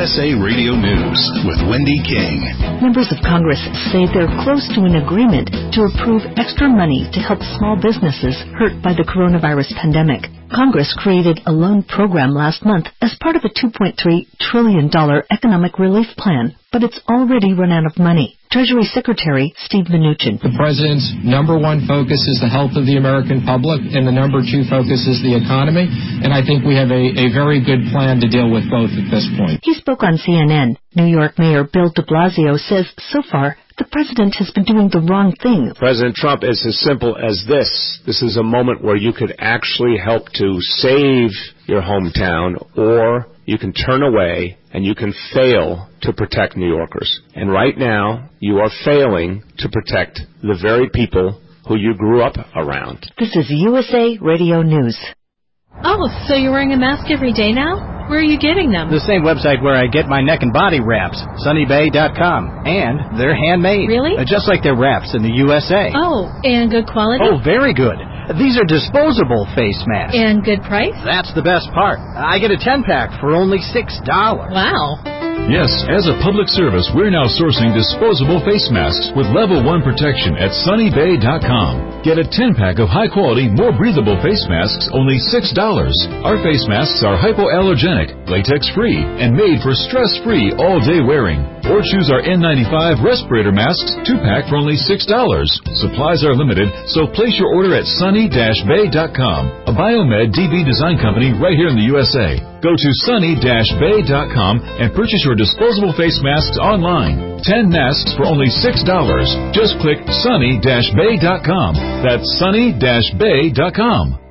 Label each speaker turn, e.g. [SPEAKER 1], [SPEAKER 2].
[SPEAKER 1] USA Radio News with Wendy King.
[SPEAKER 2] Members of Congress say they're close to an agreement to approve extra money to help small businesses hurt by the coronavirus pandemic. Congress created a loan program last month as part of a $2.3 trillion economic relief plan, but it's already run out of money. Treasury Secretary Steve Mnuchin.
[SPEAKER 3] The President's number one focus is the health of the American public, and the number two focus is the economy. And I think we have a very good plan to deal with both at this point.
[SPEAKER 2] He spoke on CNN. New York Mayor Bill de Blasio says so far the President has been doing the wrong thing.
[SPEAKER 4] President Trump is as simple as this. This is a moment where you could actually help to save your hometown, or you can turn away and you can fail to protect New Yorkers. And right now, you are failing to protect the very people who you grew up around.
[SPEAKER 2] This is USA Radio News.
[SPEAKER 5] Oh, so you're wearing a mask every day now? Where are you getting them?
[SPEAKER 6] The same website where I get my neck and body wraps, sunnybay.com. And they're handmade.
[SPEAKER 5] Really?
[SPEAKER 6] Just like their wraps in the USA.
[SPEAKER 5] Oh, and good quality?
[SPEAKER 6] Oh, very good. These are disposable face masks.
[SPEAKER 5] And good price?
[SPEAKER 6] That's the best part. I get a 10-pack for only $6.
[SPEAKER 5] Wow.
[SPEAKER 7] Yes, as a public service, we're now sourcing disposable face masks with level 1 protection at sunnybay.com. Get a 10-pack of high-quality, more breathable face masks, only $6. Our face masks are hypoallergenic, latex-free, and made for stress-free all-day wearing. Or choose our N95 respirator masks, 2-pack for only $6. Supplies are limited, so place your order at sunny-bay.com, a Biomed DB design company right here in the USA. Go to sunny-bay.com and purchase your disposable face masks online. 10 masks for only $6. Just click sunny-bay.com. That's sunny-bay.com.